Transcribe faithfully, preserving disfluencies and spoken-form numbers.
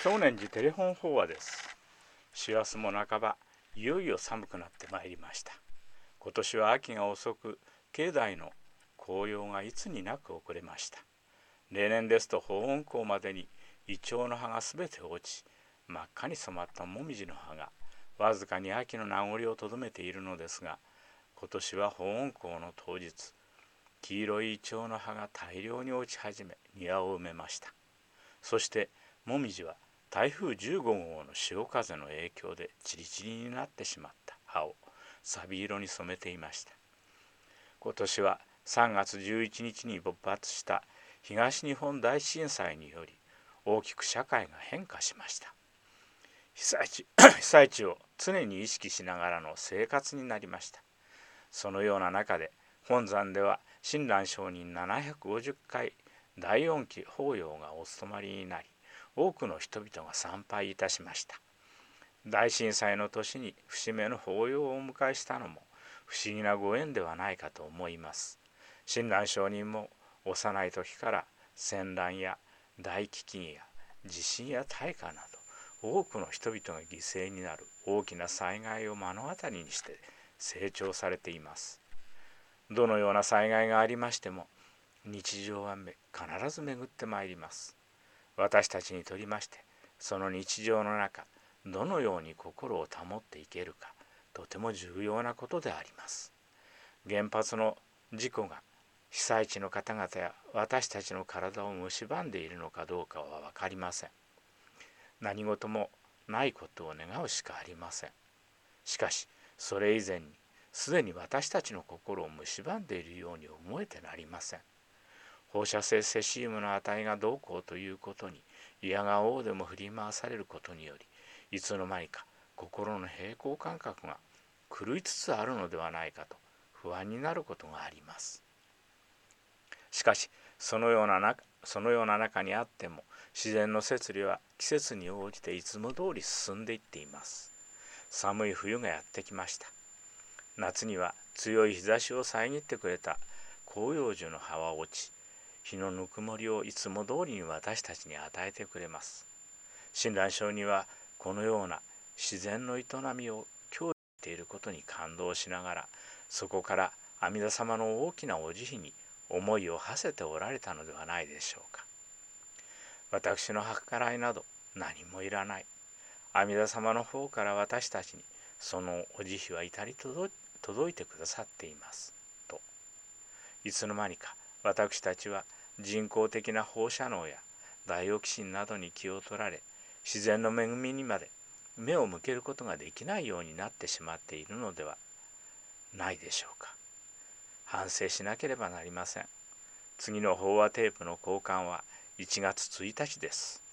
少年寺テレフォン法話です。師走も半ば、いよいよ寒くなってまいりました。今年は秋が遅く、境内の紅葉がいつになく遅れました。例年ですと鳳音港までにイチョウの葉がすべて落ち、真っ赤に染まったもみじの葉がわずかに秋の名残をとどめているのですが、今年は鳳音港の当日、黄色いイチョウの葉が大量に落ち始め、庭を埋めました。そしてもみじは台風じゅうごごうの潮風の影響でチリチリになってしまった葉を錆び色に染めていました。今年はさんがつじゅういちにちに勃発した東日本大震災により大きく社会が変化しました。被災地被災地を常に意識しながらの生活になりました。そのような中で本山では親鸞上人ななひゃくごじゅっかい第四期法要がお務まりになり、多くの人々が参拝いたしました。大震災の年に節目の法要をお迎えしたのも不思議なご縁ではないかと思います。親鸞上人も幼い時から戦乱や大飢饉や地震や大火など多くの人々が犠牲になる大きな災害を目の当たりにして成長されています。どのような災害がありましても日常は必ず巡ってまいります。私たちにとりましてその日常の中、どのように心を保っていけるか、とても重要なことであります。原発の事故が被災地の方々や私たちの体を蝕んでいるのかどうかは分かりません。何事もないことを願うしかありません。しかしそれ以前にすでに私たちの心を蝕んでいるように思えてなりません。放射性セシウムの値がどうこうということにいやが応でも振り回されることにより、いつの間にか心の平衡感覚が狂いつつあるのではないかと不安になることがあります。しかしそのような中、そのような中にあっても自然の摂理は季節に応じていつも通り進んでいっています。寒い冬がやってきました。夏には強い日差しを遮ってくれた広葉樹の葉は落ち、日のぬくもりをいつも通りに私たちに与えてくれます。親鸞上人はこのような自然の営みを享受していることに感動しながら、そこから阿弥陀様の大きなお慈悲に思いを馳せておられたのではないでしょうか。私の計らいなど何もいらない。阿弥陀様の方から私たちにそのお慈悲は至り届いてくださっていますと。いつの間にか私たちは人工的な放射能やダイオキシンなどに気を取られ、自然の恵みにまで目を向けることができないようになってしまっているのではないでしょうか。反省しなければなりません。次の飽和テープの交換はいちがつついたちです。